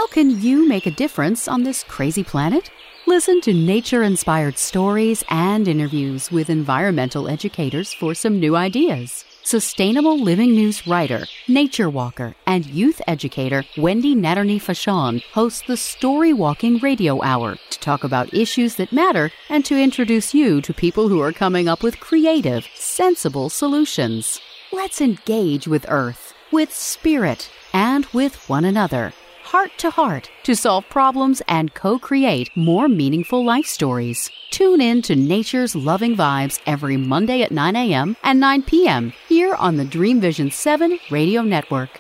How can you make a difference on this crazy planet? Listen to nature-inspired stories and interviews with environmental educators for some new ideas. Sustainable Living News writer, nature walker, and youth educator Wendy Natterney-Fashon hosts the Story Walking Radio Hour to talk about issues that matter and to introduce you to people who are coming up with creative, sensible solutions. Let's engage with Earth, with Spirit, and with one another, heart to heart, to solve problems and co-create more meaningful life stories. Tune in to Nature's Loving Vibes every Monday at 9 a.m. and 9 p.m. here on the Dream Vision 7 Radio Network.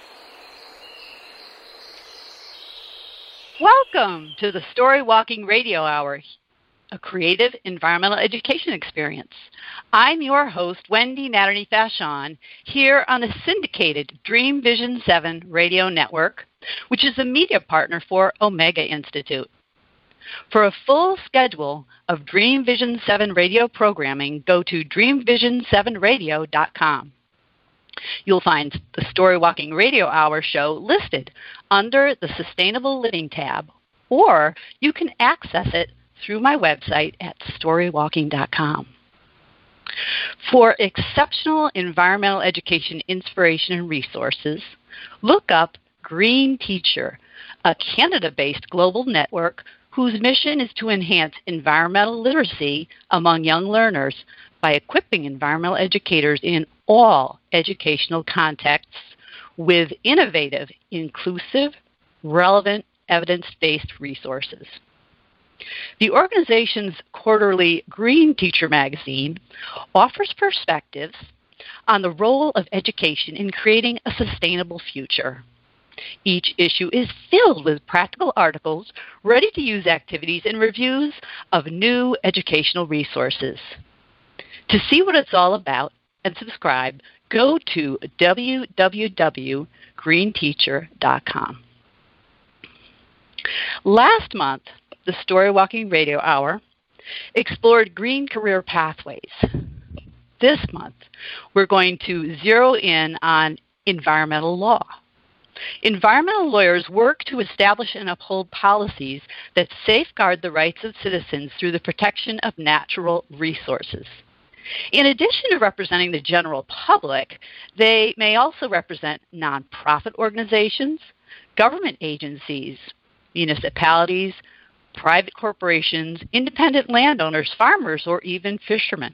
Welcome to the Story Walking Radio Hour, a creative environmental education experience. I'm your host, Wendy Natterney-Fashon, here on the syndicated Dream Vision 7 Radio Network, which is a media partner for Omega Institute. For a full schedule of Dream Vision 7 radio programming, go to dreamvision7radio.com. You'll find the Story Walking Radio Hour show listed under the Sustainable Living tab, or you can access it through my website at storywalking.com. For exceptional environmental education inspiration and resources, look up Green Teacher, a Canada-based global network whose mission is to enhance environmental literacy among young learners by equipping environmental educators in all educational contexts with innovative, inclusive, relevant, evidence-based resources. The organization's quarterly Green Teacher magazine offers perspectives on the role of education in creating a sustainable future. Each issue is filled with practical articles, ready-to-use activities, and reviews of new educational resources. To see what it's all about and subscribe, go to www.greenteacher.com. Last month, the Story Walking Radio Hour explored green career pathways. This month, we're going to zero in on environmental law. Environmental lawyers work to establish and uphold policies that safeguard the rights of citizens through the protection of natural resources. In addition to representing the general public, they may also represent nonprofit organizations, government agencies, municipalities, private corporations, independent landowners, farmers, or even fishermen.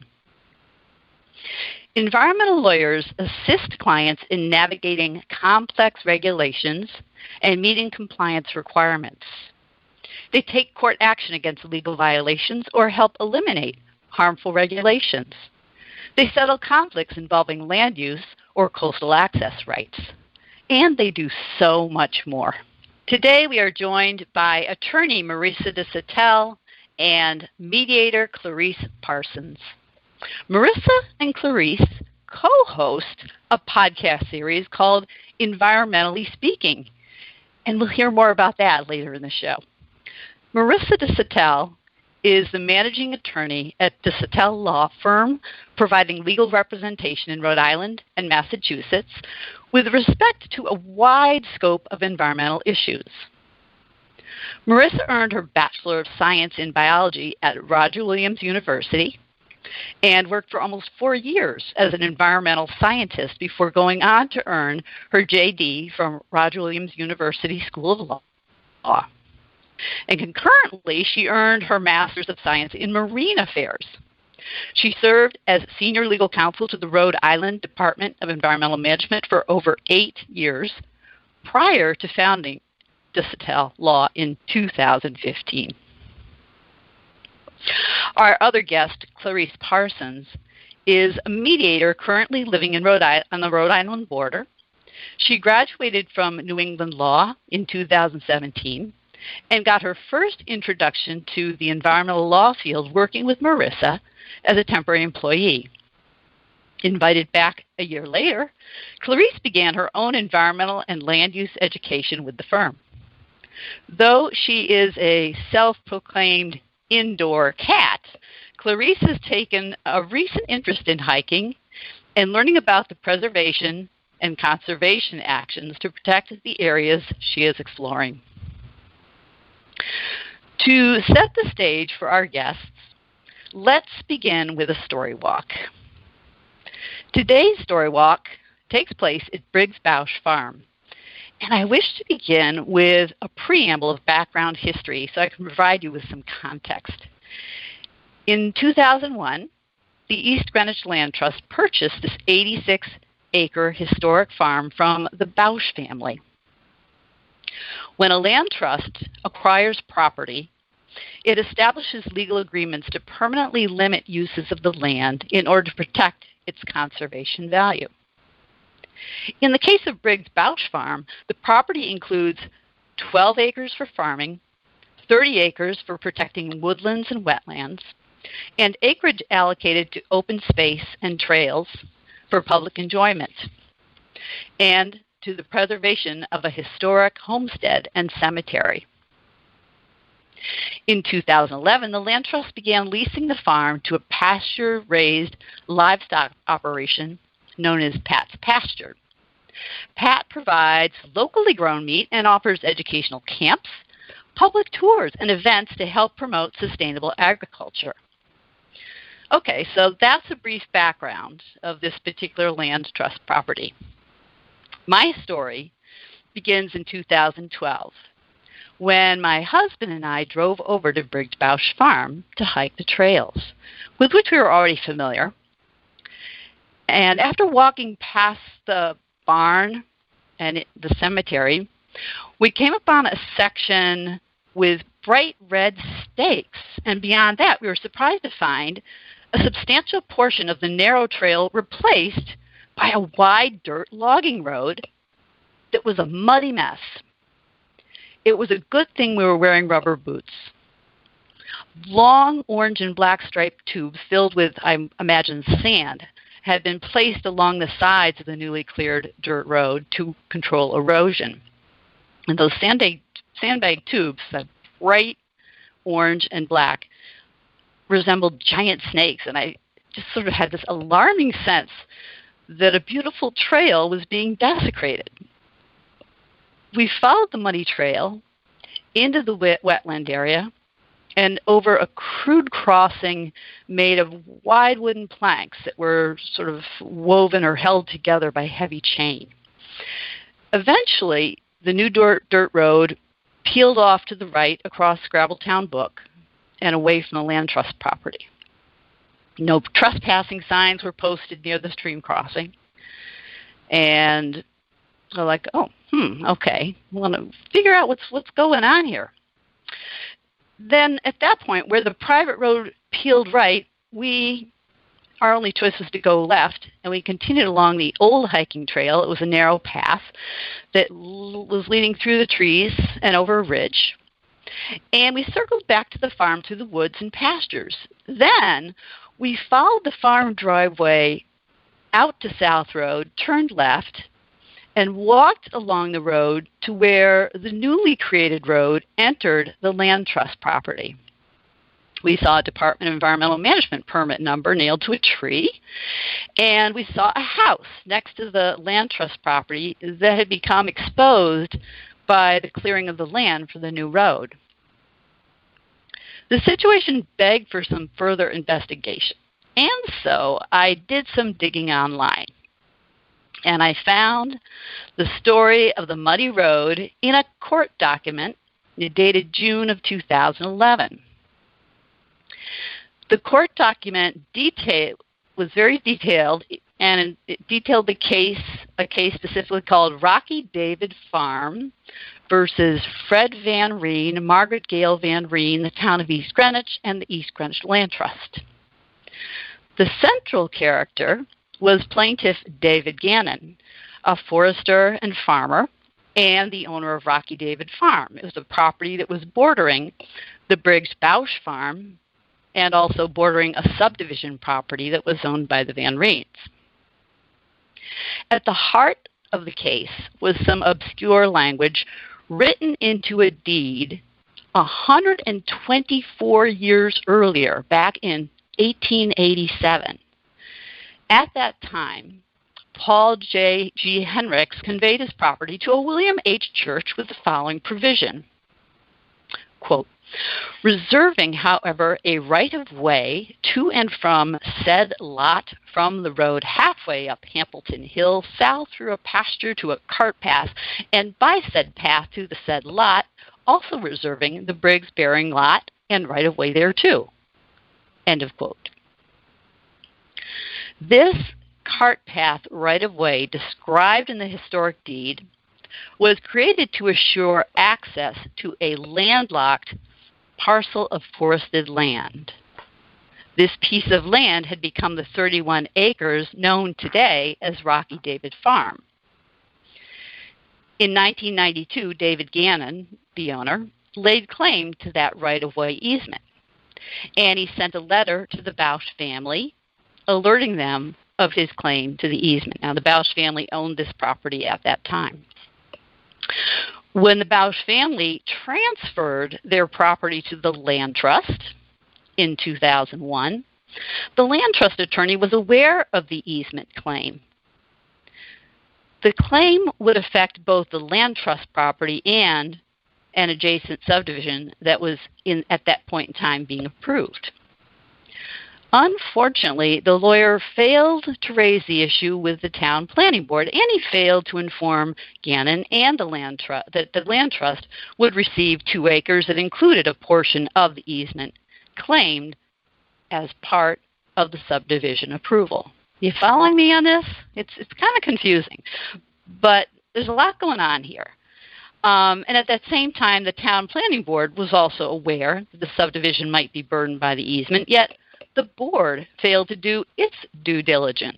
Environmental lawyers assist clients in navigating complex regulations and meeting compliance requirements. They take court action against legal violations or help eliminate harmful regulations. They settle conflicts involving land use or coastal access rights. And they do so much more. Today we are joined by attorney Marissa DeSatel and mediator Clarice Parsons. Marissa and Clarice co-host a podcast series called Environmentally Speaking, and we'll hear more about that later in the show. Marissa DeSatel is the managing attorney at DeSatel Law Firm, providing legal representation in Rhode Island and Massachusetts with respect to a wide scope of environmental issues. Marissa earned her Bachelor of Science in Biology at Roger Williams University and worked for almost 4 years as an environmental scientist before going on to earn her JD from Roger Williams University School of Law. And concurrently, she earned her Master's of Science in Marine Affairs. She served as senior legal counsel to the Rhode Island Department of Environmental Management for over 8 years prior to founding DeSatel Law in 2015. Our other guest, Clarice Parsons, is a mediator currently living in on the Rhode Island border. She graduated from New England Law in 2017 and got her first introduction to the environmental law field working with Marissa as a temporary employee. Invited back a year later, Clarice began her own environmental and land use education with the firm. Though she is a self-proclaimed indoor cat, Clarice has taken a recent interest in hiking and learning about the preservation and conservation actions to protect the areas she is exploring. To set the stage for our guests, let's begin with a story walk. Today's story walk takes place at Briggs Bausch Farm. And I wish to begin with a preamble of background history so I can provide you with some context. In 2001, the East Greenwich Land Trust purchased this 86-acre historic farm from the Bausch family. When a land trust acquires property, it establishes legal agreements to permanently limit uses of the land in order to protect its conservation value. In the case of Briggs Bausch Farm, the property includes 12 acres for farming, 30 acres for protecting woodlands and wetlands, and acreage allocated to open space and trails for public enjoyment, and to the preservation of a historic homestead and cemetery. In 2011, the Land Trust began leasing the farm to a pasture-raised livestock operation known as Pat's Pasture. Pat provides locally grown meat and offers educational camps, public tours, and events to help promote sustainable agriculture. Okay, so that's a brief background of this particular land trust property. My story begins in 2012 when my husband and I drove over to Briggs Bausch Farm to hike the trails, with which we were already familiar. And after walking past the barn and the cemetery, we came upon a section with bright red stakes. And beyond that, we were surprised to find a substantial portion of the narrow trail replaced by a wide dirt logging road that was a muddy mess. It was a good thing we were wearing rubber boots. Long orange and black striped tubes filled with, I imagine, sand had been placed along the sides of the newly cleared dirt road to control erosion. And those sandbag tubes, that bright orange and black, resembled giant snakes. And I just sort of had this alarming sense that a beautiful trail was being desecrated. We followed the muddy trail into the wetland area and over a crude crossing made of wide wooden planks that were sort of woven or held together by heavy chain. Eventually, the new dirt road peeled off to the right across Scrabbletown Brook and away from the land trust property. No trespassing signs were posted near the stream crossing. And they're like, okay, I want to figure out what's going on here. Then at that point, where the private road peeled right, our only choice was to go left, and we continued along the old hiking trail. It was a narrow path that was leading through the trees and over a ridge. And we circled back to the farm through the woods and pastures. Then we followed the farm driveway out to South Road, turned left, and walked along the road to where the newly created road entered the land trust property. We saw a Department of Environmental Management permit number nailed to a tree, and we saw a house next to the land trust property that had become exposed by the clearing of the land for the new road. The situation begged for some further investigation, and so I did some digging online. And I found the story of the muddy road in a court document dated June of 2011. The court document was very detailed, and it detailed a case specifically called Rocky David Farm versus Fred Van Reen, Margaret Gale Van Reen, the town of East Greenwich, and the East Greenwich Land Trust. The central character was plaintiff David Gannon, a forester and farmer, and the owner of Rocky David Farm. It was a property that was bordering the Briggs Bausch Farm and also bordering a subdivision property that was owned by the Van Reens. At the heart of the case was some obscure language written into a deed 124 years earlier, back in 1887. At that time, Paul G. Hendricks conveyed his property to a William H. Church with the following provision. Quote, reserving, however, a right-of-way to and from said lot from the road halfway up Hamilton Hill, south through a pasture to a cart path, and by said path to the said lot, also reserving the Briggs-Baring lot and right-of-way thereto. End of quote. This cart path right-of-way described in the historic deed was created to assure access to a landlocked parcel of forested land. This piece of land had become the 31 acres known today as Rocky David Farm. In 1992, David Gannon, the owner, laid claim to that right-of-way easement, and he sent a letter to the Bausch family alerting them of his claim to the easement. Now, the Bausch family owned this property at that time. When the Bausch family transferred their property to the Land Trust in 2001, the Land Trust attorney was aware of the easement claim. The claim would affect both the Land Trust property and an adjacent subdivision that was at that point in time being approved. Unfortunately, the lawyer failed to raise the issue with the town planning board, and he failed to inform Gannon and the Land Trust that the Land Trust would receive 2 acres that included a portion of the easement claimed as part of the subdivision approval. You following me on this? It's kind of confusing, but there's a lot going on here. And at that same time, the town planning board was also aware that the subdivision might be burdened by the easement, yet the board failed to do its due diligence.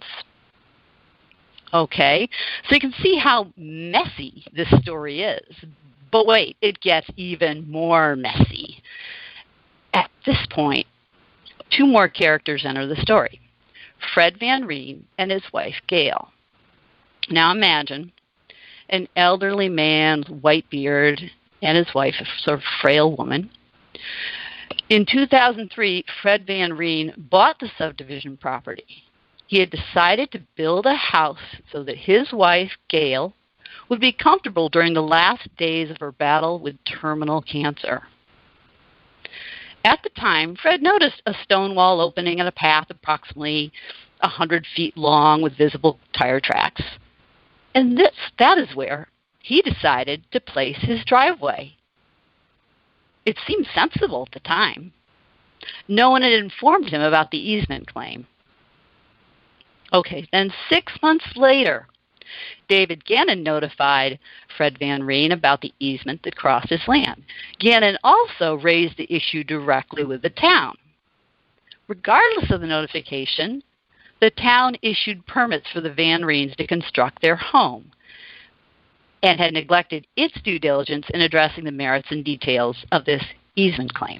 Okay, so you can see how messy this story is. But wait, it gets even more messy. At this point, 2 more characters enter the story. Fred Van Reen and his wife, Gail. Now imagine an elderly man with white beard and his wife, a sort of frail woman. In 2003, Fred Van Reen bought the subdivision property. He had decided to build a house so that his wife, Gail, would be comfortable during the last days of her battle with terminal cancer. At the time, Fred noticed a stone wall opening in a path approximately 100 feet long with visible tire tracks. And that is where he decided to place his driveway. It seemed sensible at the time. No one had informed him about the easement claim. Okay, then 6 months later, David Gannon notified Fred Van Reen about the easement that crossed his land. Gannon also raised the issue directly with the town. Regardless of the notification, the town issued permits for the Van Reens to construct their home and had neglected its due diligence in addressing the merits and details of this easement claim.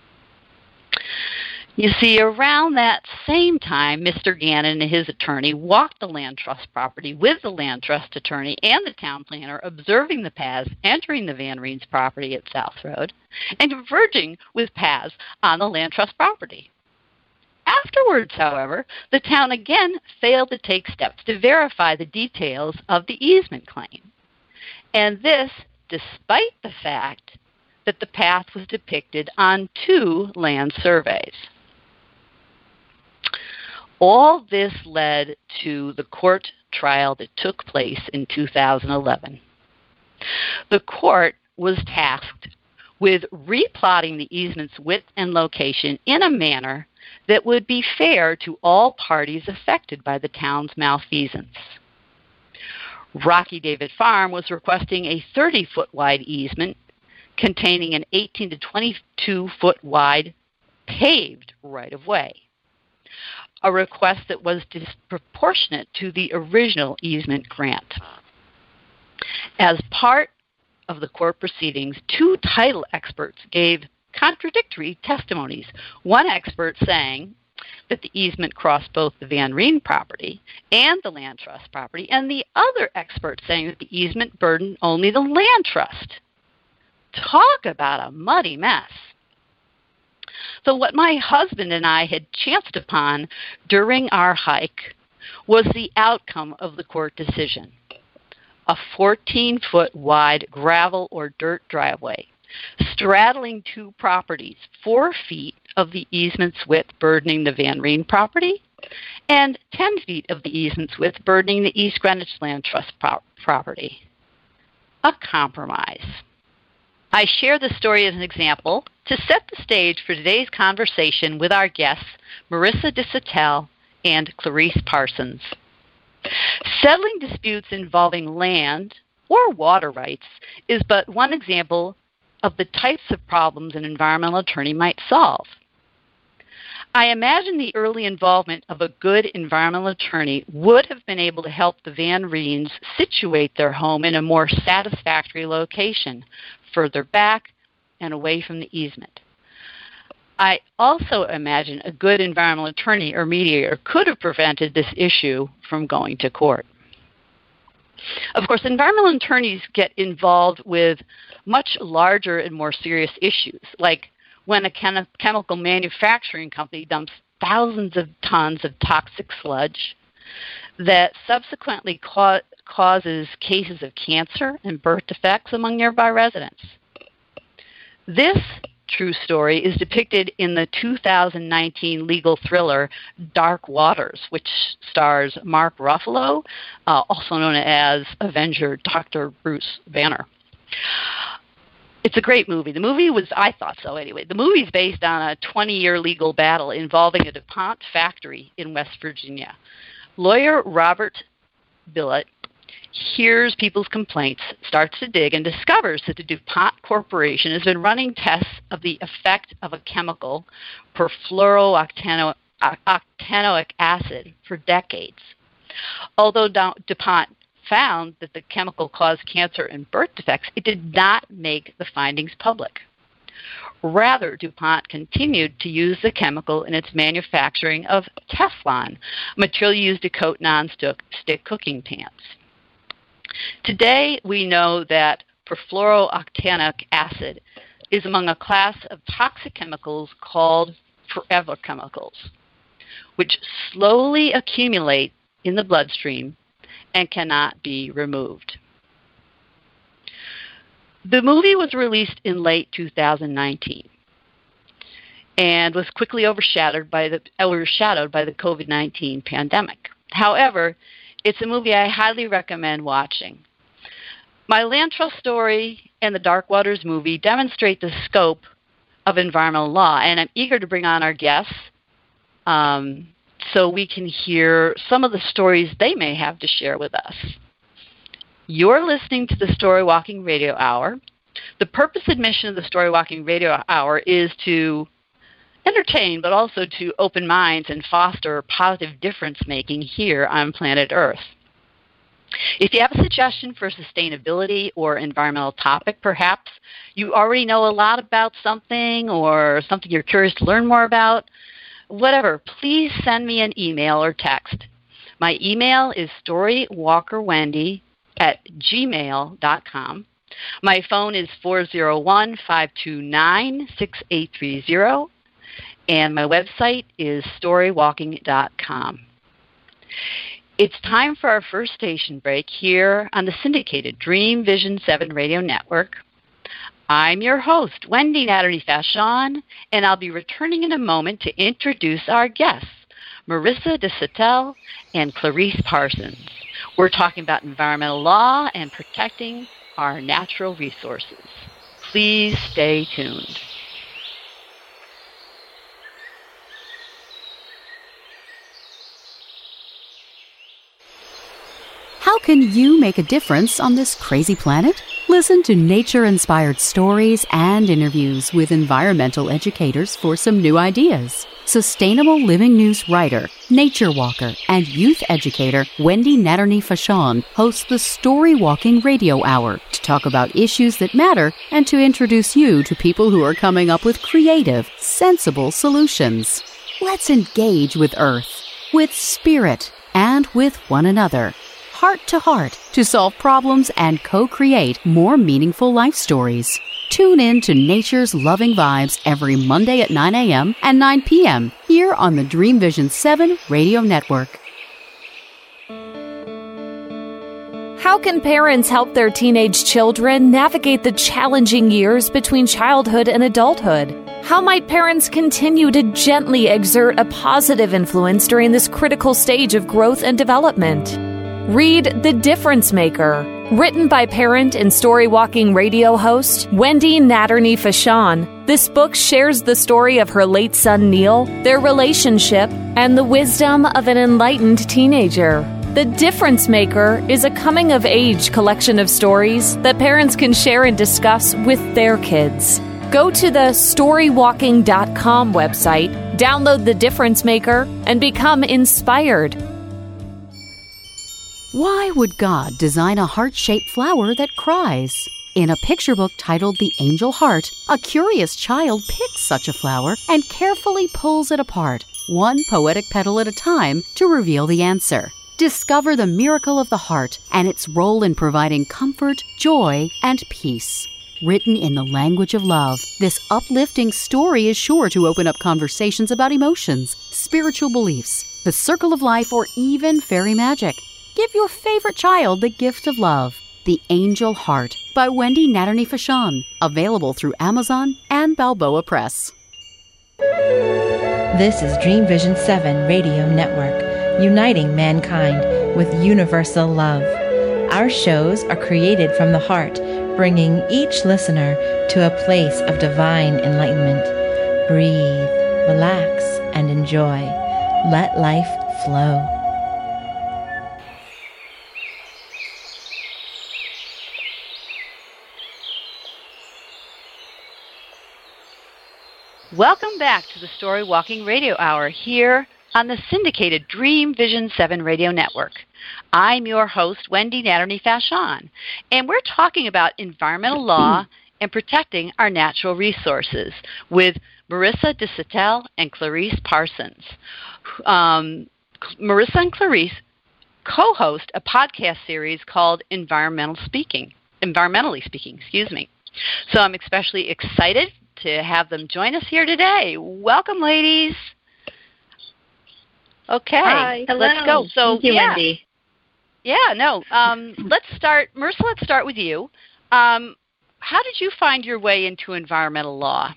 You see, around that same time, Mr. Gannon and his attorney walked the Land Trust property with the Land Trust attorney and the town planner, observing the paths entering the Van Reens property at South Road and converging with paths on the Land Trust property. Afterwards, however, the town again failed to take steps to verify the details of the easement claim. And this despite the fact that the path was depicted on 2 land surveys. All this led to the court trial that took place in 2011. The court was tasked with replotting the easement's width and location in a manner that would be fair to all parties affected by the town's malfeasance. Rocky David Farm was requesting a 30-foot wide easement containing an 18 to 22-foot wide paved right-of-way, a request that was disproportionate to the original easement grant. As part of the court proceedings, 2 title experts gave contradictory testimonies. One expert saying that the easement crossed both the Van Reen property and the Land Trust property, and the other expert saying that the easement burdened only the Land Trust. Talk about a muddy mess. So what my husband and I had chanced upon during our hike was the outcome of the court decision. A 14-foot wide gravel or dirt driveway straddling two properties, 4 feet of the easement's width burdening the Van Reen property, and 10 feet of the easement's width burdening the East Greenwich Land Trust property. A compromise. I share this story as an example to set the stage for today's conversation with our guests, Marissa DeSatel and Clarice Parsons. Settling disputes involving land or water rights is but one example of the types of problems an environmental attorney might solve. I imagine the early involvement of a good environmental attorney would have been able to help the Van Reens situate their home in a more satisfactory location, further back and away from the easement. I also imagine a good environmental attorney or mediator could have prevented this issue from going to court. Of course, environmental attorneys get involved with much larger and more serious issues, like when a chemical manufacturing company dumps thousands of tons of toxic sludge that subsequently causes cases of cancer and birth defects among nearby residents. This true story is depicted in the 2019 legal thriller Dark Waters, which stars Mark Ruffalo, also known as Avenger Dr. Bruce Banner. It's a great movie. The movie was, I thought so anyway, the movie is based on a 20-year legal battle involving a DuPont factory in West Virginia. Lawyer Robert Billett hears people's complaints, starts to dig, and discovers that the DuPont Corporation has been running tests of the effect of a chemical, perfluorooctanoic acid, for decades. Although DuPont found that the chemical caused cancer and birth defects, it did not make the findings public. Rather, DuPont continued to use the chemical in its manufacturing of Teflon, a material used to coat non-stick cooking pans. Today, we know that perfluorooctanoic acid is among a class of toxic chemicals called forever chemicals, which slowly accumulate in the bloodstream and cannot be removed. The movie was released in late 2019 and was quickly overshadowed by the COVID-19 pandemic. However, it's a movie I highly recommend watching. My land trust story and the Dark Waters movie demonstrate the scope of environmental law, and I'm eager to bring on our guests so we can hear some of the stories they may have to share with us. You're listening to the Story Walking Radio Hour. The purpose and mission of the Story Walking Radio Hour is to entertain, but also to open minds and foster positive difference-making here on planet Earth. If you have a suggestion for sustainability or environmental topic, perhaps you already know a lot about something or something you're curious to learn more about, whatever, please send me an email or text. My email is storywalkerwendy@gmail.com. My phone is 401-529-6830. And my website is storywalking.com. It's time for our first station break here on the syndicated Dream Vision 7 radio network. I'm your host, Wendy Natterney-Fashon, and I'll be returning in a moment to introduce our guests, Marissa DeSatel and Clarice Parsons. We're talking about environmental law and protecting our natural resources. Please stay tuned. How can you make a difference on this crazy planet? Listen to nature-inspired stories and interviews with environmental educators for some new ideas. Sustainable Living News writer, nature walker, and youth educator Wendy Natterney-Fashon hosts the Story Walking Radio Hour to talk about issues that matter and to introduce you to people who are coming up with creative, sensible solutions. Let's engage with Earth, with Spirit, and with one another, heart to heart, to solve problems and co-create more meaningful life stories. Tune in to Nature's Loving Vibes every Monday at 9 a.m. and 9 p.m. here on the Dream Vision 7 radio network. How can parents help their teenage children navigate the challenging years between childhood and adulthood? How might parents continue to gently exert a positive influence during this critical stage of growth and development? Read The Difference Maker, written by parent and Story Walking radio host Wendy Natterney-Fashawn. This book shares the story of her late son Neil, their relationship, and the wisdom of an enlightened teenager. The Difference Maker is a coming-of-age collection of stories that parents can share and discuss with their kids. Go to the storywalking.com website, download The Difference Maker, and become inspired. Why would God design a heart-shaped flower that cries? In a picture book titled The Angel Heart, a curious child picks such a flower and carefully pulls it apart, one poetic petal at a time, to reveal the answer. Discover the miracle of the heart and its role in providing comfort, joy, and peace. Written in the language of love, this uplifting story is sure to open up conversations about emotions, spiritual beliefs, the circle of life, or even fairy magic. Give your favorite child the gift of love. The Angel Heart by Wendy Natterney-Fashawn. Available through Amazon and Balboa Press. This is Dream Vision 7 Radio Network, uniting mankind with universal love. Our shows are created from the heart, bringing each listener to a place of divine enlightenment. Breathe, relax, and enjoy. Let life flow. Welcome back to the Story Walking Radio Hour here on the syndicated Dream Vision 7 Radio Network. I'm your host, Wendy Natterney-Fashawn, and we're talking about environmental law and protecting our natural resources with Marissa DeSatel and Clarice Parsons. Marissa and Clarice co-host a podcast series called Environmentally Speaking. So I'm especially excited to have them join us here today. Welcome, ladies. Okay, Hi. Let's go. So, thank you, Wendy. Let's start. Marissa, let's start with you. How did you find your way into environmental law?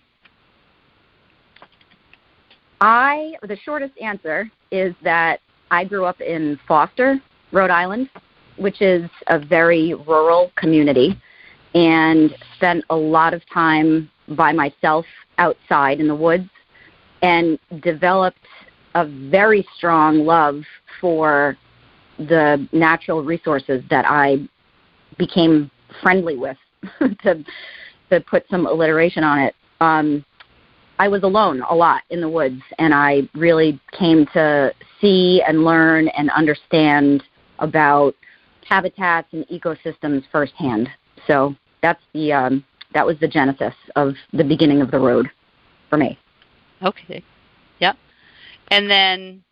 The shortest answer is that I grew up in Foster, Rhode Island, which is a very rural community, and spent a lot of time by myself outside in the woods, and developed a very strong love for the natural resources that I became friendly with, to put some alliteration on it. I was alone a lot in the woods, and I really came to see and learn and understand about habitats and ecosystems firsthand. So that was the genesis of the beginning of the road for me. Okay. Yep. And then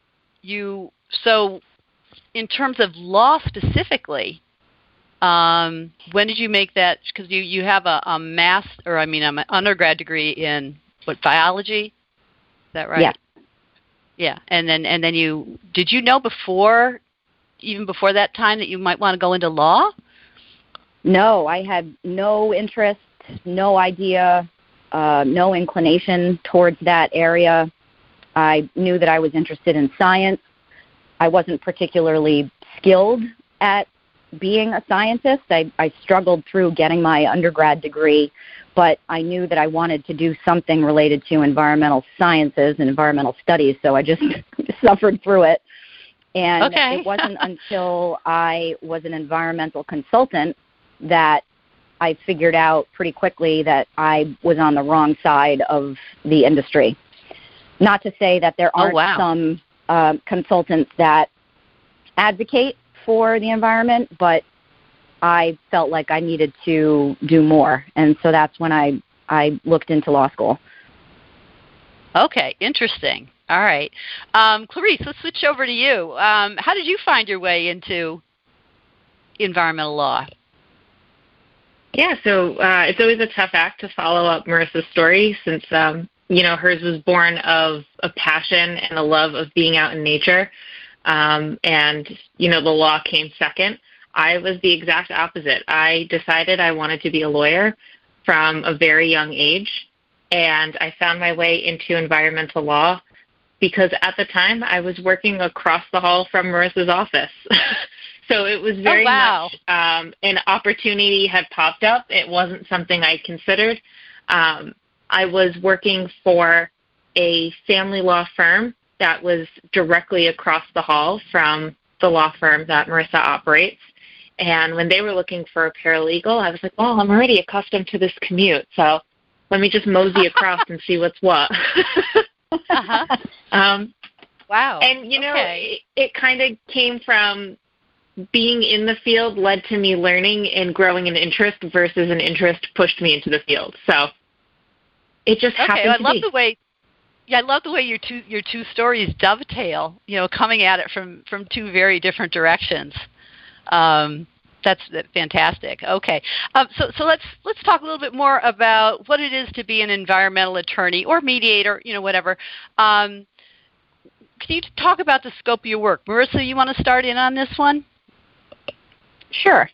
so in terms of law specifically, when did you make that? Because you have an undergrad degree in biology? Is that right? Yeah. Yeah. And then did you know even before that time, that you might want to go into law? No, I had no interest, no idea, no inclination towards that area. I knew that I was interested in science. I wasn't particularly skilled at being a scientist. I struggled through getting my undergrad degree, but I knew that I wanted to do something related to environmental sciences and environmental studies, so I just suffered through it. And It wasn't until I was an environmental consultant that I figured out pretty quickly that I was on the wrong side of the industry. Not to say that there aren't some consultants that advocate for the environment, but I felt like I needed to do more. And so that's when I looked into law school. Okay, interesting. All right. Clarice, let's switch over to you. How did you find your way into environmental law? Yeah, so it's always a tough act to follow up Marissa's story, since hers was born of a passion and a love of being out in nature, and the law came second. I was the exact opposite. I decided I wanted to be a lawyer from a very young age, and I found my way into environmental law because at the time I was working across the hall from Marissa's office. So it was very much an opportunity had popped up. It wasn't something I considered. I was working for a family law firm that was directly across the hall from the law firm that Marissa operates. And when they were looking for a paralegal, I was like, well, I'm already accustomed to this commute, so let me just mosey across and see what's what. Wow. And, you know, it kind of came from being in the field led to me learning and growing an interest versus an interest pushed me into the field. So it just happened to be. I love the way your two stories dovetail, you know, coming at it from two very different directions. That's fantastic. Okay, so let's talk a little bit more about what it is to be an environmental attorney or mediator, you know, whatever. Can you talk about the scope of your work? Marissa, you want to start in on this one? Sure.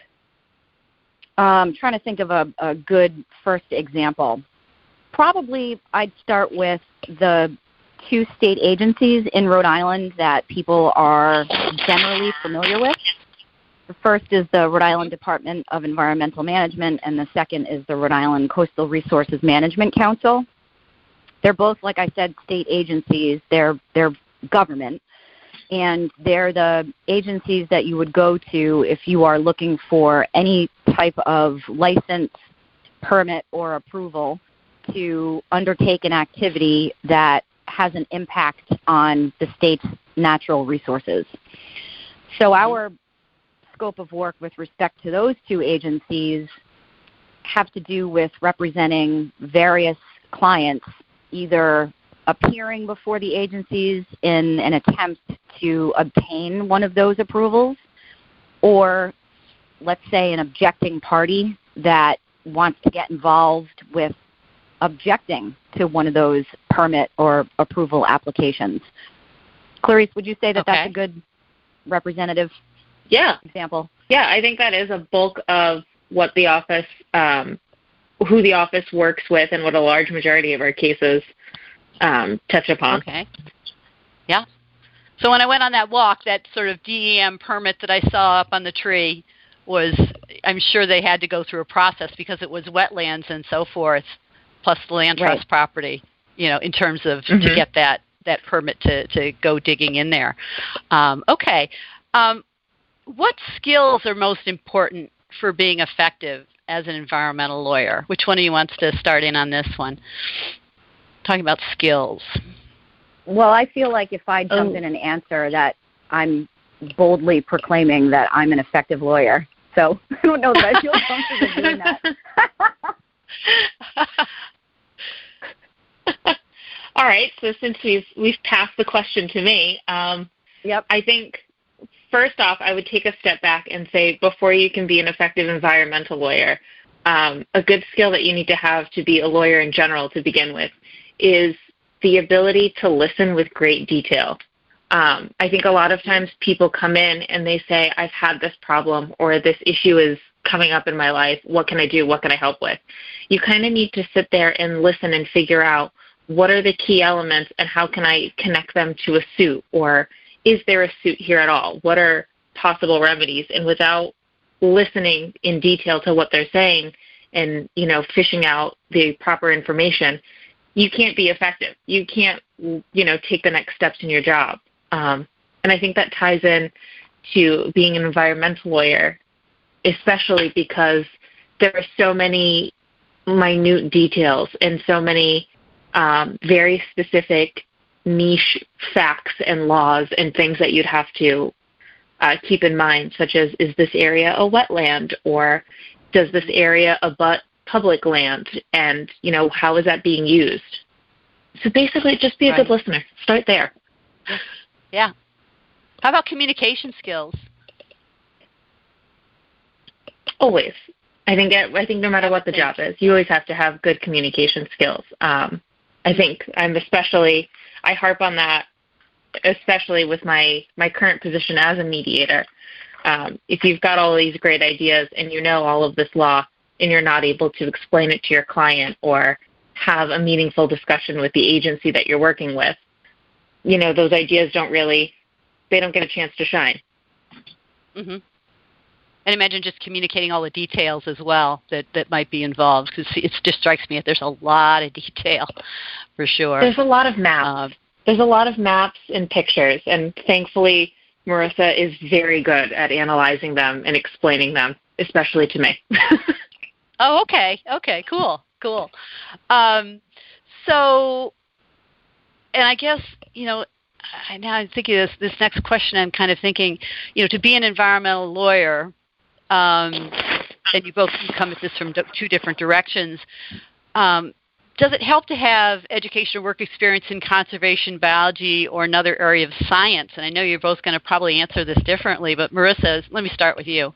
I'm trying to think of a good first example. Probably I'd start with the two state agencies in Rhode Island that people are generally familiar with. The first is the Rhode Island Department of Environmental Management, and the second is the Rhode Island Coastal Resources Management Council. They're both, like I said, state agencies. They're government, and they're the agencies that you would go to if you are looking for any type of license, permit, or approval to undertake an activity that has an impact on the state's natural resources. So our scope of work with respect to those two agencies have to do with representing various clients, either appearing before the agencies in an attempt to obtain one of those approvals, or let's say an objecting party that wants to get involved with objecting to one of those permit or approval applications. Clarice, would you say that that's a good representative example? Yeah, I think that is a bulk of what the office, who the office works with and what a large majority of our cases touch upon. Okay. Yeah. So when I went on that walk, that sort of DEM permit that I saw up on the tree was, I'm sure they had to go through a process because it was wetlands and so forth, plus the land trust property, you know, in terms of to get that permit to go digging in there. Okay. What skills are most important for being effective as an environmental lawyer? Which one of you wants to start in on this one? Talking about skills. Well, I feel like if I jump in and answer that, I'm boldly proclaiming that I'm an effective lawyer. So I don't know that I feel comfortable doing that. All right. So since we've passed the question to me, I think first off, I would take a step back and say before you can be an effective environmental lawyer, a good skill that you need to have to be a lawyer in general to begin with is the ability to listen with great detail. I think a lot of times people come in and they say, I've had this problem or this issue is coming up in my life. What can I do? What can I help with? You kind of need to sit there and listen and figure out what are the key elements and how can I connect them to a suit, or is there a suit here at all? What are possible remedies? And without listening in detail to what they're saying and, you know, fishing out the proper information, you can't be effective. You can't, you know, take the next steps in your job. And I think that ties in to being an environmental lawyer, especially because there are so many minute details and so many very specific niche facts and laws and things that you'd have to keep in mind, such as, is this area a wetland, or does this area abut public land, and, you know, how is that being used? So basically, just be a good listener. Start there. Yeah. How about communication skills? Always. I think no matter what the job is, you always have to have good communication skills. I think I harp on that, especially with my current position as a mediator. If you've got all these great ideas and you know all of this law and you're not able to explain it to your client or have a meaningful discussion with the agency that you're working with, those ideas don't get a chance to shine. Mm-hmm. And imagine just communicating all the details as well that might be involved, because it just strikes me that there's a lot of detail for sure. There's a lot of maps. There's a lot of maps and pictures, and thankfully Marissa is very good at analyzing them and explaining them, especially to me. Oh, okay. Okay, cool. So, and I guess, now I'm thinking of this next question. I'm kind of thinking, to be an environmental lawyer, and you both come at this from two different directions, does it help to have education or work experience in conservation biology or another area of science? And I know you're both going to probably answer this differently, but Marissa, let me start with you.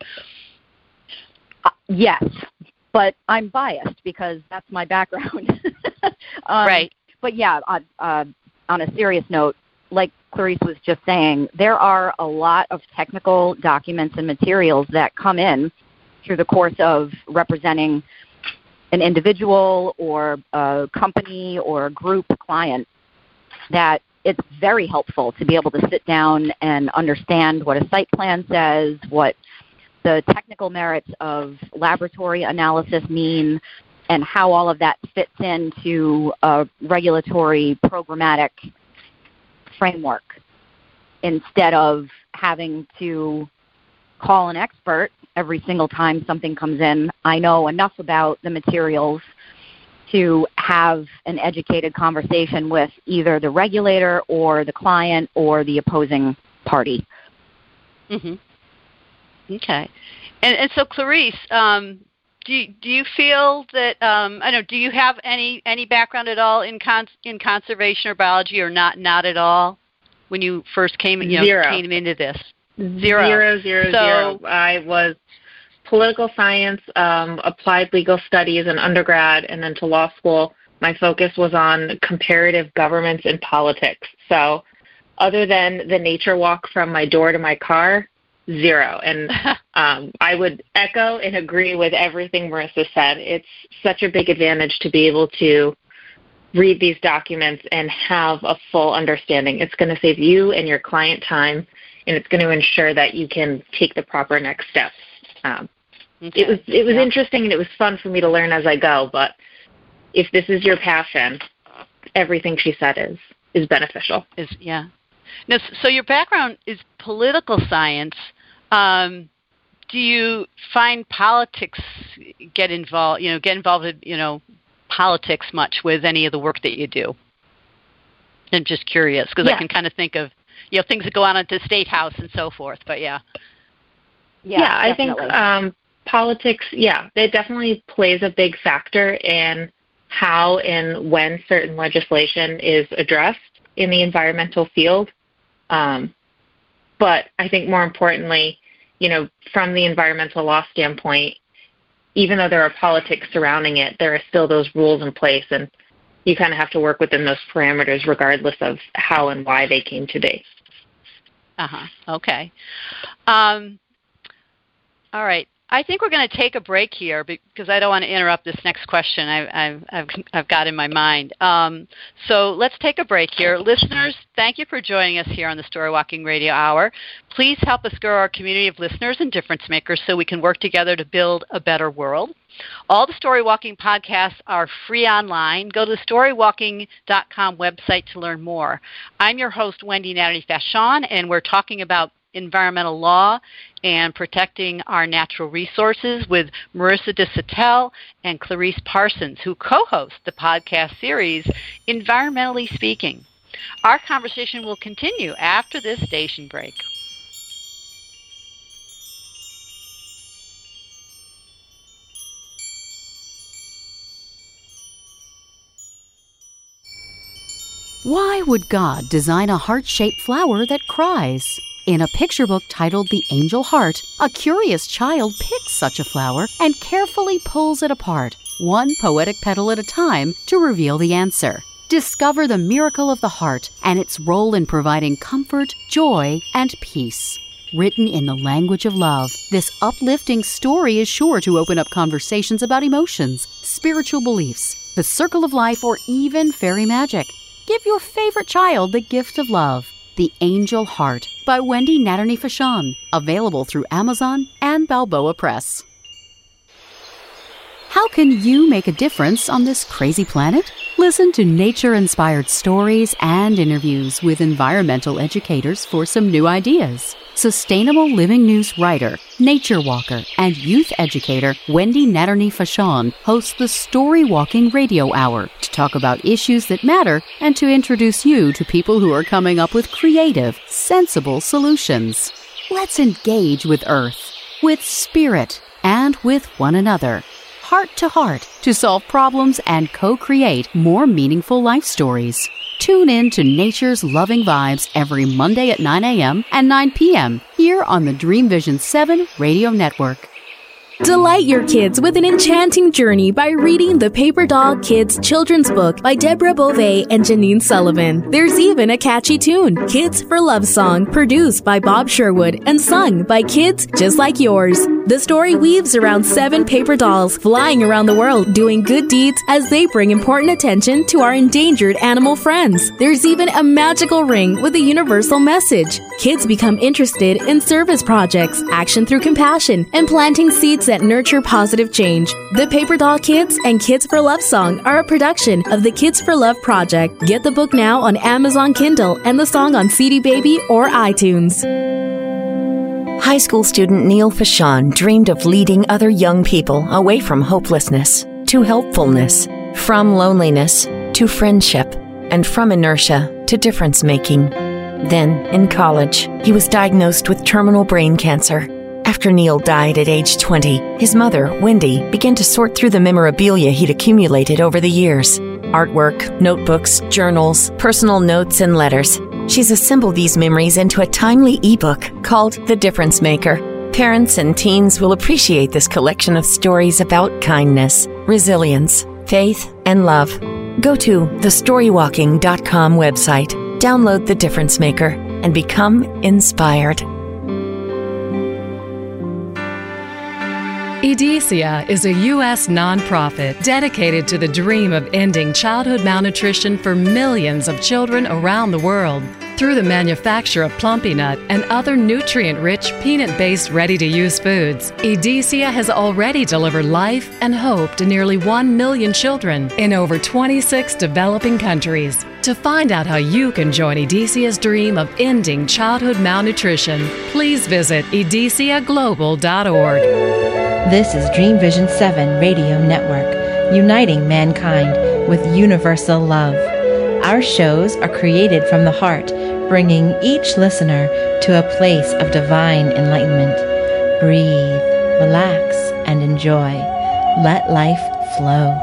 Yes, but I'm biased because that's my background. Right. But yeah, on a serious note, like Clarice was just saying, there are a lot of technical documents and materials that come in through the course of representing an individual or a company or a group client that it's very helpful to be able to sit down and understand what a site plan says, what the technical merits of laboratory analysis mean, and how all of that fits into a regulatory programmatic framework, instead of having to call an expert every single time something comes in. I know enough about the materials to have an educated conversation with either the regulator or the client or the opposing party. Mm-hmm. Okay. And so, Clarice, do you feel that do you have any background at all in conservation or biology, or not at all when you first came into this? Zero. I was political science, applied legal studies in undergrad, and then to law school. My focus was on comparative governments and politics. So other than the nature walk from my door to my car, zero. And I would echo and agree with everything Marissa said. It's such a big advantage to be able to read these documents and have a full understanding. It's going to save you and your client time, and it's going to ensure that you can take the proper next steps. It was interesting, and it was fun for me to learn as I go, but if this is your passion, everything she said is beneficial. Now, so your background is political science. Do you find politics get involved in, politics much with any of the work that you do? I'm just curious, because I can kind of think of, things that go on at the State House and so forth, but Yeah, I think politics, it definitely plays a big factor in how and when certain legislation is addressed in the environmental field. But I think more importantly, from the environmental law standpoint, even though there are politics surrounding it, there are still those rules in place, and you kind of have to work within those parameters regardless of how and why they came to be. Okay. All right. I think we're going to take a break here because I don't want to interrupt this next question I've got in my mind. So let's take a break here. Listeners, thank you for joining us here on the Story Walking Radio Hour. Please help us grow our community of listeners and difference makers so we can work together to build a better world. All the Story Walking podcasts are free online. Go to the storywalking.com website to learn more. I'm your host, Wendy Natalie Fashon, and we're talking about environmental law and protecting our natural resources with Marissa DeSatel and Clarice Parsons, who co-host the podcast series Environmentally Speaking. Our conversation will continue after this station break. Why would God design a heart-shaped flower that cries? In a picture book titled The Angel Heart, a curious child picks such a flower and carefully pulls it apart, one poetic petal at a time, to reveal the answer. Discover the miracle of the heart and its role in providing comfort, joy, and peace. Written in the language of love, this uplifting story is sure to open up conversations about emotions, spiritual beliefs, the circle of life, or even fairy magic. Give your favorite child the gift of love. The Angel Heart by Wendy Natterney-Fauchon, available through Amazon and Balboa Press. How can you make a difference on this crazy planet? Listen to nature-inspired stories and interviews with environmental educators for some new ideas. Sustainable Living News writer, nature walker, and youth educator Wendy Natterney-Fauchon hosts the Story Walking Radio Hour to talk about issues that matter and to introduce you to people who are coming up with creative, sensible solutions. Let's engage with Earth, with Spirit, and with one another, heart to heart, to solve problems and co-create more meaningful life stories. Tune in to Nature's Loving Vibes every Monday at 9 a.m. and 9 p.m. here on the Dream Vision 7 Radio Network. Delight your kids with an enchanting journey by reading the Paper Doll Kids children's book by Deborah Beauvais and Janine Sullivan. There's even a catchy tune, Kids for Love Song, produced by Bob Sherwood and sung by kids just like yours. The story weaves around 7 paper dolls flying around the world doing good deeds as they bring important attention to our endangered animal friends. There's even a magical ring with a universal message. Kids become interested in service projects, action through compassion, and planting seeds that nurture positive change. The Paper Doll Kids and Kids for Love Song are a production of the Kids for Love Project. Get the book now on Amazon Kindle and the song on CD Baby or iTunes. High school student Neil Fauchon dreamed of leading other young people away from hopelessness to helpfulness, from loneliness to friendship, and from inertia to difference making. Then, in college, he was diagnosed with terminal brain cancer. After Neil died at age 20, his mother, Wendy, began to sort through the memorabilia he'd accumulated over the years. Artwork, notebooks, journals, personal notes, and letters. She's assembled these memories into a timely ebook called The Difference Maker. Parents and teens will appreciate this collection of stories about kindness, resilience, faith, and love. Go to thestorywalking.com website, download The Difference Maker, and become inspired. EDESIA is a U.S. nonprofit dedicated to the dream of ending childhood malnutrition for millions of children around the world. Through the manufacture of Plumpy Nut and other nutrient-rich, peanut-based, ready-to-use foods, EDESIA has already delivered life and hope to nearly 1 million children in over 26 developing countries. To find out how you can join EDESIA's dream of ending childhood malnutrition, please visit edesiaglobal.org. This is Dream Vision 7 Radio Network, uniting mankind with universal love. Our shows are created from the heart, bringing each listener to a place of divine enlightenment. Breathe, relax, and enjoy. Let life flow.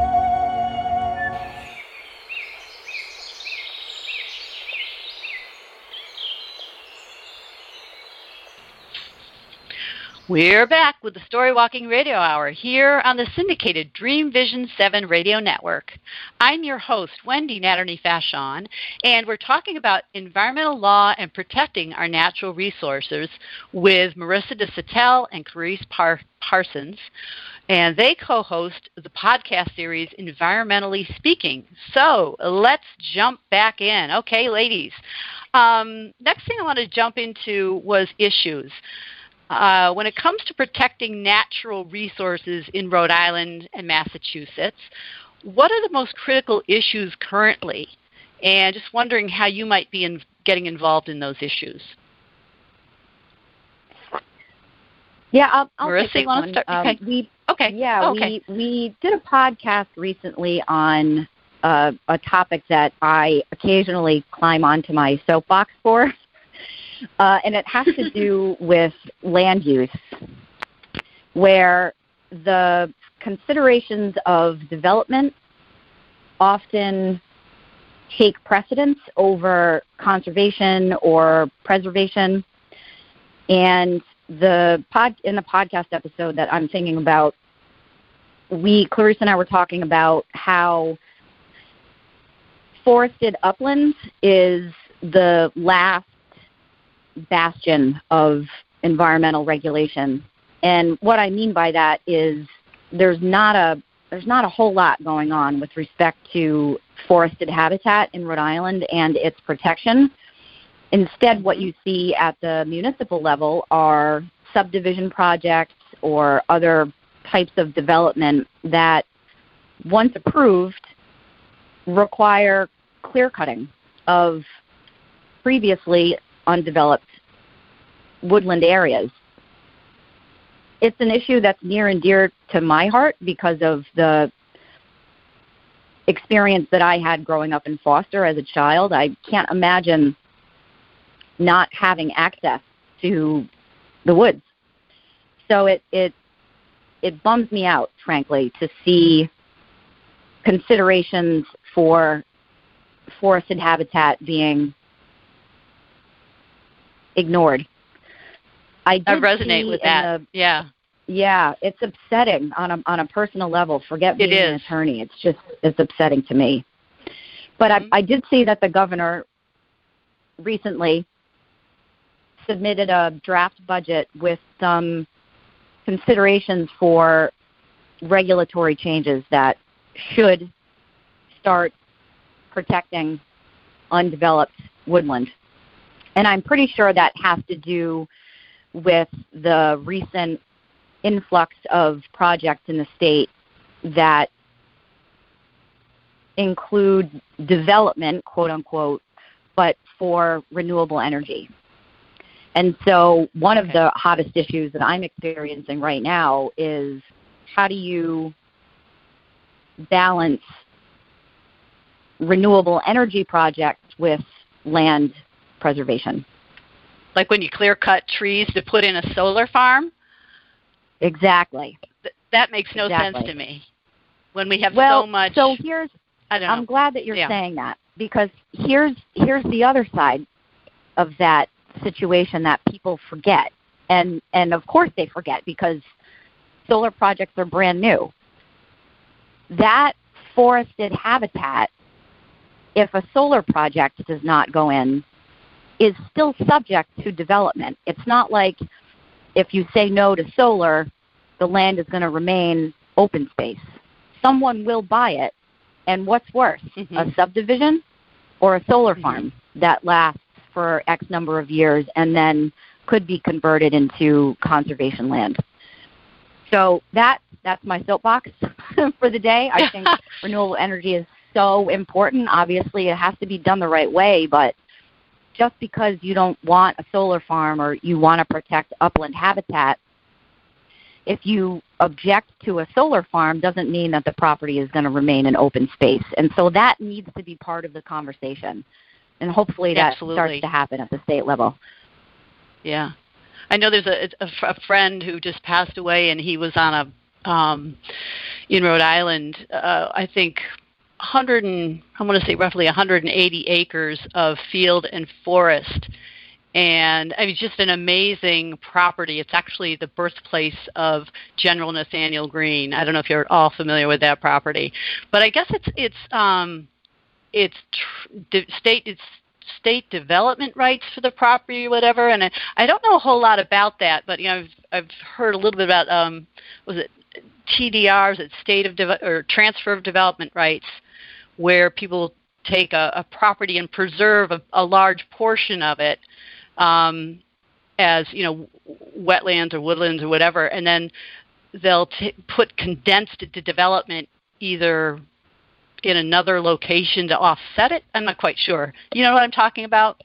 We're back with the Story Walking Radio Hour here on the syndicated Dream Vision 7 Radio Network. I'm your host, Wendy Natterney-Fauchon, and we're talking about environmental law and protecting our natural resources with Marissa DeSatel and Clarice Parsons, and they co-host the podcast series Environmentally Speaking. So let's jump back in. Okay, ladies. Next thing I want to jump into was issues. When it comes to protecting natural resources in Rhode Island and Massachusetts, what are the most critical issues currently? And just wondering how you might be getting involved in those issues. Yeah, I'll Marissa, take you want to start? We did a podcast recently on a topic that I occasionally climb onto my soapbox for. And it has to do with land use, where the considerations of development often take precedence over conservation or preservation. And in the podcast episode that I'm thinking about, Clarice and I were talking about how forested uplands is the last bastion of environmental regulation. And what I mean by that is there's not a whole lot going on with respect to forested habitat in Rhode Island and its protection. Instead, what you see at the municipal level are subdivision projects or other types of development that, once approved, require clear cutting of previously undeveloped woodland areas. It's an issue that's near and dear to my heart because of the experience that I had growing up in Foster as a child. I can't imagine not having access to the woods. So it bums me out, frankly, to see considerations for forested habitat being ignored. I resonate with that. Yeah, it's upsetting on a personal level. Forget being an attorney. It's upsetting to me. But I did see that the governor recently submitted a draft budget with some considerations for regulatory changes that should start protecting undeveloped woodland. And I'm pretty sure that has to do with the recent influx of projects in the state that include development, quote unquote, but for renewable energy. And so one of the hottest issues that I'm experiencing right now is how do you balance renewable energy projects with land preservation? Like when you clear cut trees to put in a solar farm? Exactly. That makes no sense to me. When we have so much. So here's, I'm glad that you're saying that, because here's the other side of that situation that people forget. And of course they forget because solar projects are brand new. That forested habitat, if a solar project does not go in, is still subject to development. It's not like if you say no to solar, the land is going to remain open space. Someone will buy it. And what's worse, a subdivision or a solar farm that lasts for X number of years and then could be converted into conservation land. So that's my soapbox for the day. I think renewable energy is so important. Obviously, it has to be done the right way, but just because you don't want a solar farm or you want to protect upland habitat, if you object to a solar farm doesn't mean that the property is going to remain an open space. And so that needs to be part of the conversation. And hopefully that starts to happen at the state level. Yeah. I know there's a friend who just passed away, and he was on in Rhode Island, I think, I want to say roughly 180 acres of field and forest. And I mean, just an amazing property. It's actually the birthplace of General Nathaniel Greene. I don't know if you're all familiar with that property, but I guess it's state development rights for the property or whatever. And I don't know a whole lot about that, but I've heard a little bit about was it TDRs, it's transfer of development rights, where people take a property and preserve a large portion of it as wetlands or woodlands or whatever, and then they'll put condensed to development either in another location to offset it. I'm not quite sure. You know what I'm talking about?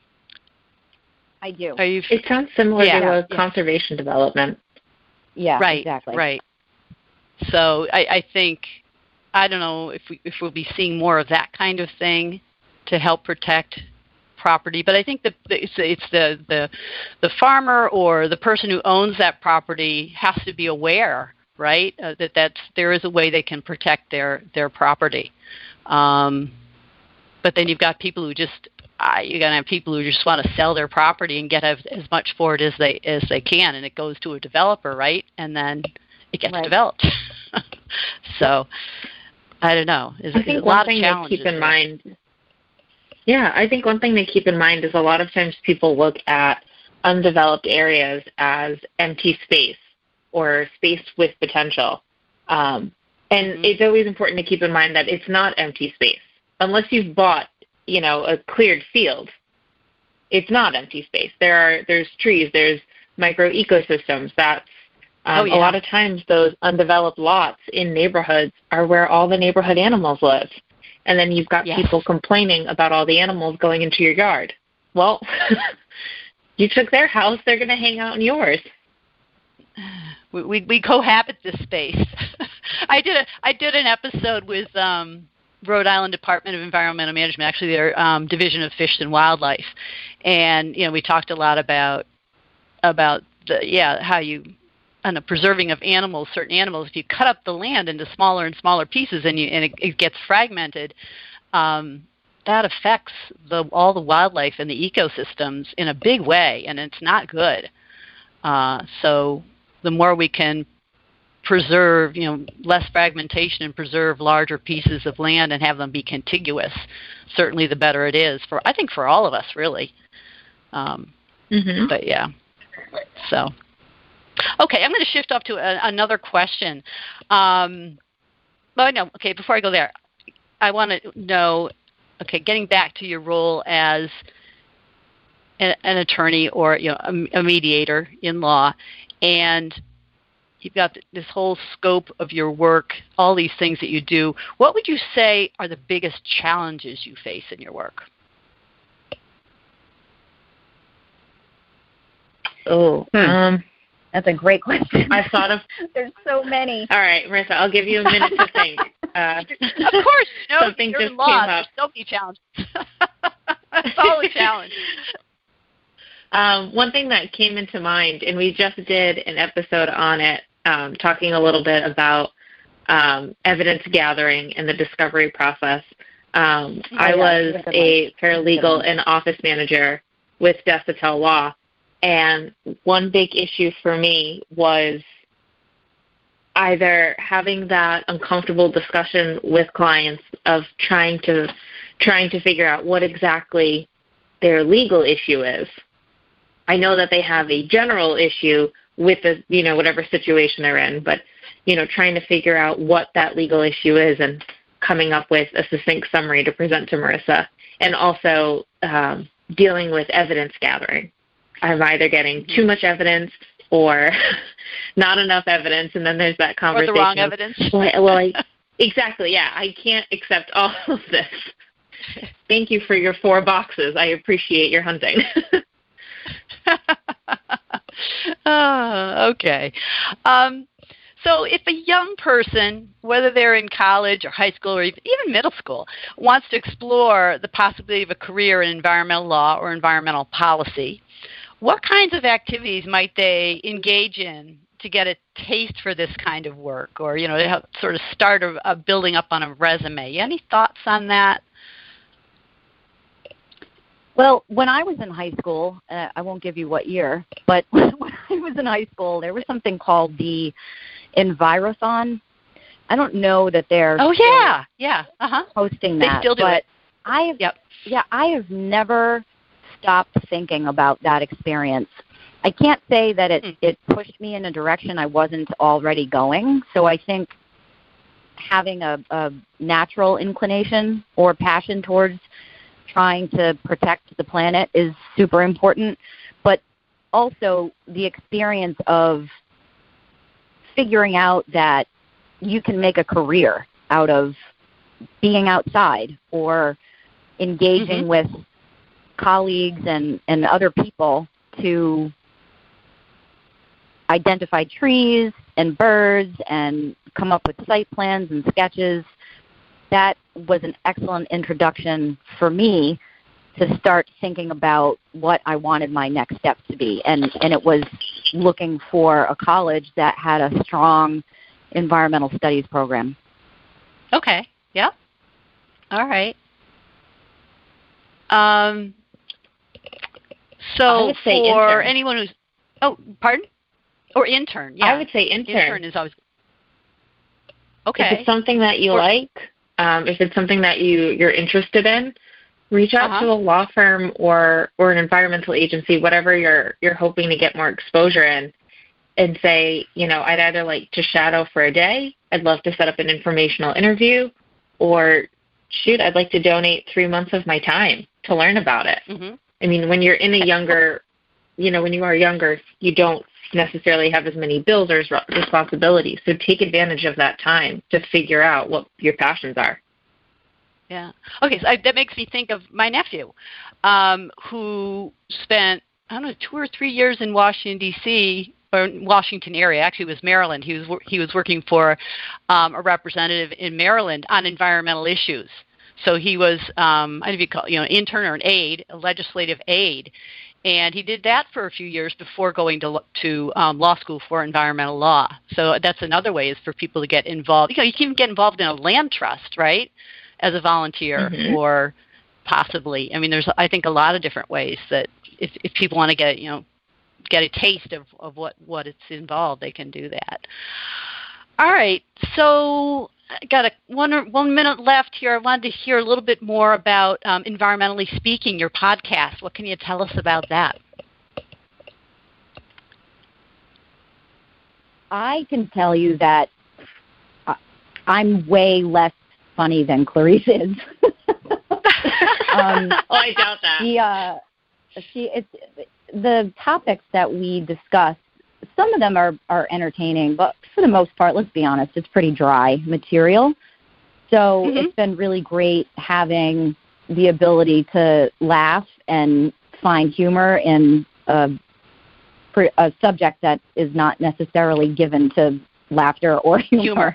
I do. It sounds similar to a conservation development. Yeah, right, exactly. Right. So I think, I don't know if we'll be seeing more of that kind of thing to help protect property, but I think it's the farmer or the person who owns that property has to be aware, right, that there is a way they can protect their property. But then you've got people who you're going to have people who just want to sell their property and get as much for it as they can, and it goes to a developer, right, and then it gets developed. So I don't know. I think one thing to keep in mind. Yeah, I think one thing to keep in mind is a lot of times people look at undeveloped areas as empty space or space with potential. And it's always important to keep in mind that it's not empty space. Unless you've bought, a cleared field, it's not empty space. There's trees, there's micro ecosystems. That's a lot of times those undeveloped lots in neighborhoods are where all the neighborhood animals live. And then you've got people complaining about all the animals going into your yard. Well, you took their house, they're going to hang out in yours. We cohabit this space. I did an episode with Rhode Island Department of Environmental Management, actually their Division of Fish and Wildlife, and we talked a lot about how you, on the preserving of animals, certain animals, if you cut up the land into smaller and smaller pieces and it gets fragmented, that affects all the wildlife and the ecosystems in a big way, and it's not good. So the more we can preserve, less fragmentation and preserve larger pieces of land and have them be contiguous, certainly the better it is I think for all of us, really. But yeah, so. Okay, I'm going to shift off to another question. Before I go there, I want to know, getting back to your role as an attorney or a mediator in law, and you've got this whole scope of your work, all these things that you do. What would you say are the biggest challenges you face in your work? That's a great question. I've thought of. There's so many. All right, Marissa, I'll give you a minute to think. Of course, something just came up. There's so many challenges. It's always a challenge. One thing that came into mind, and we just did an episode on it, talking a little bit about evidence gathering and the discovery process. I was a paralegal and office manager with Desautel Law, and one big issue for me was either having that uncomfortable discussion with clients of trying to figure out what exactly their legal issue is. I know that they have a general issue with the, whatever situation they're in, but, trying to figure out what that legal issue is and coming up with a succinct summary to present to Marissa, and also dealing with evidence gathering. I'm either getting too much evidence or not enough evidence, and then there's that conversation. Or the wrong evidence. Exactly, yeah. I can't accept all of this. Thank you for your 4 boxes. I appreciate your hunting. Okay. So if a young person, whether they're in college or high school or even middle school, wants to explore the possibility of a career in environmental law or environmental policy, what kinds of activities might they engage in to get a taste for this kind of work, or to help sort of start building up on a resume? Any thoughts on that? Well, when I was in high school, I won't give you what year, but when I was in high school, there was something called the Envirothon. I don't know that they're hosting that. They still do it. I have never stopped thinking about that experience. I can't say that it pushed me in a direction I wasn't already going. So I think having a natural inclination or passion towards trying to protect the planet is super important. But also the experience of figuring out that you can make a career out of being outside or engaging with colleagues and other people to identify trees and birds and come up with site plans and sketches. That was an excellent introduction for me to start thinking about what I wanted my next step to be. And it was looking for a college that had a strong environmental studies program. Okay. Yep. All right. So for anyone who's, pardon? Or intern, yeah. I would say intern. Intern is always, okay. If it's something that you like, if it's something that you're interested in, reach out to a law firm or an environmental agency, whatever you're hoping to get more exposure in, and say, I'd either like to shadow for a day, I'd love to set up an informational interview, or I'd like to donate 3 months of my time to learn about it. Mm-hmm. I mean, when you're in a younger, when you are younger, you don't necessarily have as many bills or responsibilities. So take advantage of that time to figure out what your passions are. Yeah. Okay, so that makes me think of my nephew, who spent, 2 or 3 years in Washington, D.C., or Washington area. Actually, it was Maryland. He was working for a representative in Maryland on environmental issues. So he was, I don't know if you call it, an intern or an aide, a legislative aide. And he did that for a few years before going to law school for environmental law. So that's another way, is for people to get involved. You can even get involved in a land trust, right, as a volunteer, or possibly. I mean, there's, I think, a lot of different ways that if people want to get a taste of what it's involved, they can do that. All right, so I got 1 minute left here. I wanted to hear a little bit more about Environmentally Speaking, your podcast. What can you tell us about that? I can tell you that I'm way less funny than Clarice is. I doubt that. The topics that we discuss, some of them are entertaining, but for the most part, let's be honest, it's pretty dry material. So it's been really great having the ability to laugh and find humor in a subject that is not necessarily given to laughter or humor.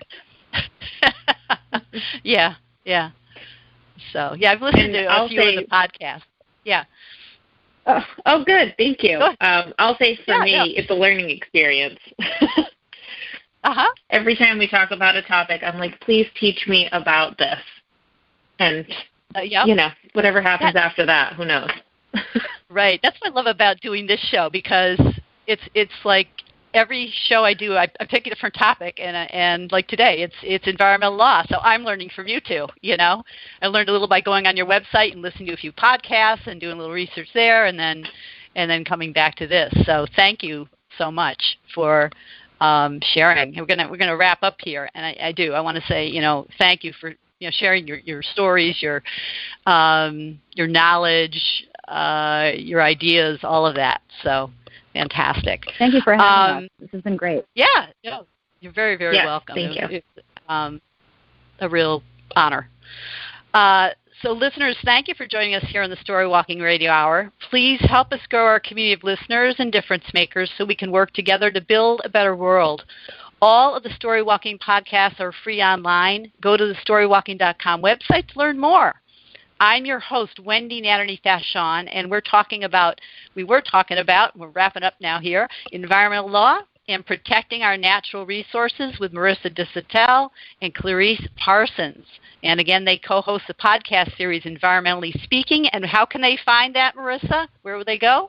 Yeah. So, I've listened to a few of the podcasts. Yeah. Oh, good. Thank you. I'll say for me, it's a learning experience. Every time we talk about a topic, I'm like, please teach me about this. And, whatever happens after that, who knows? Right. That's what I love about doing this show, because it's like every show I do, I pick a different topic, and like today, it's environmental law. So I'm learning from you two. I learned a little by going on your website and listening to a few podcasts and doing a little research there, and then coming back to this. So thank you so much for sharing. We're gonna wrap up here, and I want to say thank you for sharing your stories, your knowledge, your ideas, all of that. So. Fantastic. Thank you for having us. This has been great. Yeah, you're very, very welcome. Thank you. It's a real honor. So listeners, thank you for joining us here on the Story Walking Radio Hour. Please help us grow our community of listeners and difference makers so we can work together to build a better world. All of the Story Walking podcasts are free online. Go to the storywalking.com website to learn more. I'm your host, Wendy Nannerney-Fashon, and we're wrapping up now here, environmental law and protecting our natural resources with Marissa DeSatel and Clarice Parsons. And again, they co-host the podcast series, Environmentally Speaking. And how can they find that, Marissa? Where would they go?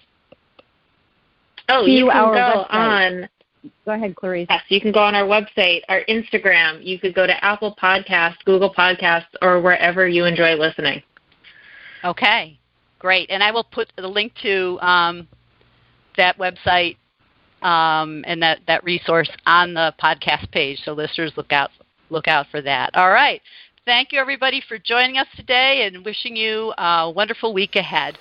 Oh, you can go on. Go ahead, Clarice. Yes, you can go on our website, our Instagram. You could go to Apple Podcasts, Google Podcasts, or wherever you enjoy listening. Okay, great. And I will put the link to that website and that resource on the podcast page, so listeners look out for that. All right. Thank you, everybody, for joining us today, and wishing you a wonderful week ahead.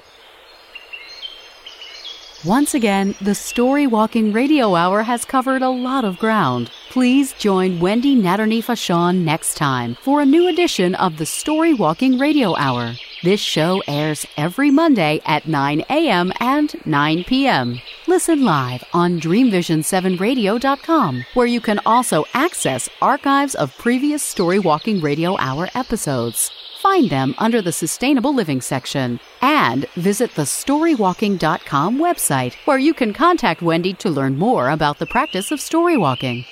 Once again, the Story Walking Radio Hour has covered a lot of ground. Please join Wendy Nannerney-Fashon next time for a new edition of the Story Walking Radio Hour. This show airs every Monday at 9 a.m. and 9 p.m. Listen live on DreamVision7Radio.com, where you can also access archives of previous Story Walking Radio Hour episodes. Find them under the Sustainable Living section. And visit the storywalking.com website, where you can contact Wendy to learn more about the practice of story walking.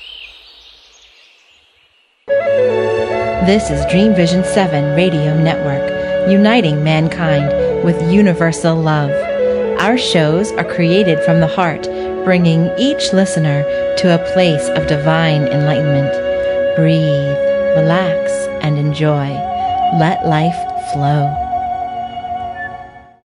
This is Dream Vision 7 Radio Network, uniting mankind with universal love. Our shows are created from the heart, bringing each listener to a place of divine enlightenment. Breathe, relax, and enjoy. Let life flow.